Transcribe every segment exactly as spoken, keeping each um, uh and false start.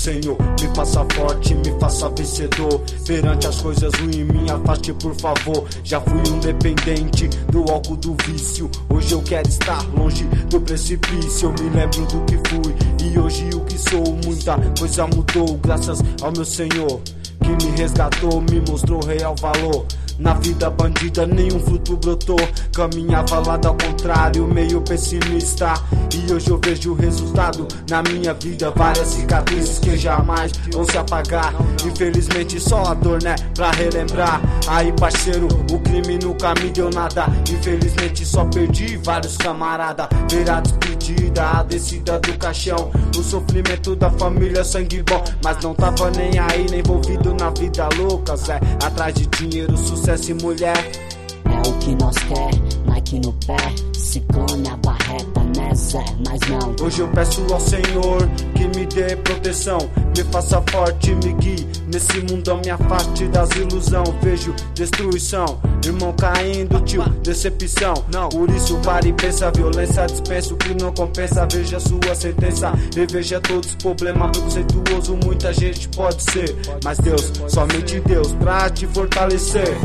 Senhor, me faça forte, me faça vencedor. Perante as coisas ruins, me afaste por favor. Já fui um dependente do álcool do vício, hoje eu quero estar longe do precipício. Eu me lembro do que fui e hoje o que sou. Muita coisa mudou graças ao meu Senhor, que me resgatou, me mostrou real valor. Na vida bandida nenhum fruto brotou, caminhava lado ao contrário, meio pessimista. E hoje eu vejo o resultado na minha vida, várias cicatrizes que jamais vão se apagar. Infelizmente só a dor, né, pra relembrar. Aí parceiro, o crime nunca me deu nada. Infelizmente só perdi vários camarada. Ver a despedida, a descida do caixão, o sofrimento da família, sangue bom. Mas não tava nem aí, nem envolvido na vida louca, Zé. Atrás de dinheiro, sucesso e mulher. É o que nós quer, Nike no pé, Ciclone a barreta, né Zé, mas não. Hoje eu peço ao Senhor que me dê proteção, me faça forte, me guie nesse mundão, me afaste das ilusão. Vejo destruição, irmão caindo, tio, decepção. Não, por isso pare e pensa, violência dispensa o que não compensa. Veja sua sentença, reveja todos os problemas. Preconceituoso muita gente pode ser, mas Deus, somente Deus pra te fortalecer.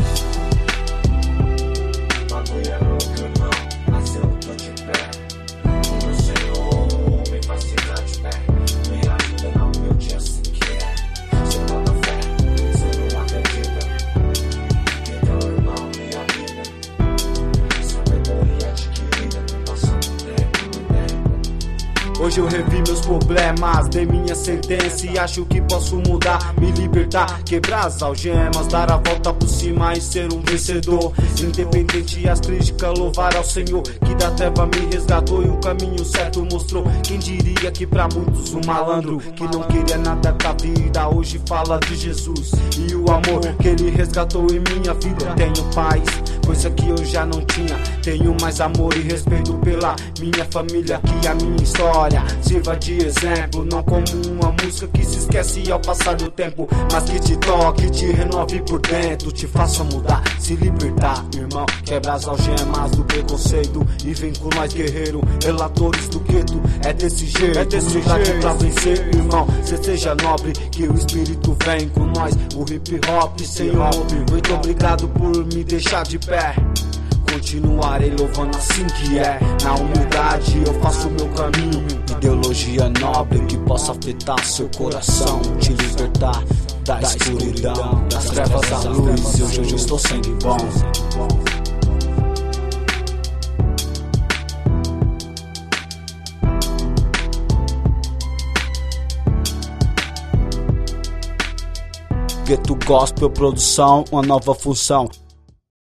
Hoje eu revi meus problemas, dei minha sentença e acho que posso mudar, me libertar, quebrar as algemas, dar a volta por cima e ser um vencedor. Independente as críticas, louvar ao Senhor, que da treva me resgatou e o caminho certo mostrou. Quem diria que pra muitos um malandro que não queria nada com a vida, hoje fala de Jesus e o amor que ele resgatou em minha vida. Tenho paz, coisa que eu já não tinha, tenho mais amor e respeito pela minha família, que a minha história sirva de exemplo, não como uma música que se esquece ao passar do tempo, mas que te toque, te renove por dentro, te faça mudar, se libertar, irmão. Quebra as algemas do preconceito e vem com nós, guerreiro, relatores do gueto. É desse jeito, é desse jeito pra vencer, irmão. Cê seja nobre, que o espírito vem com nós. O hip hop, Senhor, muito obrigado por me deixar de pé. Continuarei louvando assim que é. Na humildade eu faço o meu caminho. Ideologia nobre que possa afetar seu coração, te libertar da escuridão, das trevas à luz. E hoje eu estou sangue bom. Gueto Gospel Produção, uma nova função.